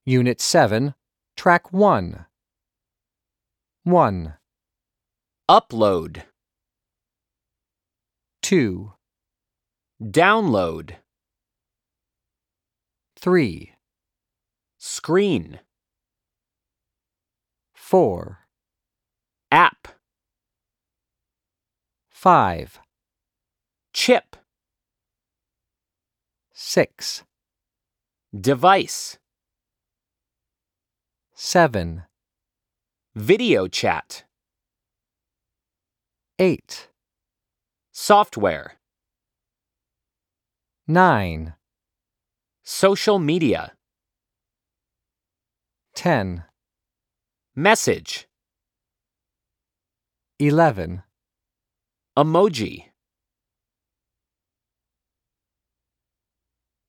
Unit 7, Track 1. 1, Upload, 2, download, 3, screen, 4, app, 5, chip, 6, device, 7, video chat, 8, software, 9, social media, 10, message, 11, emoji.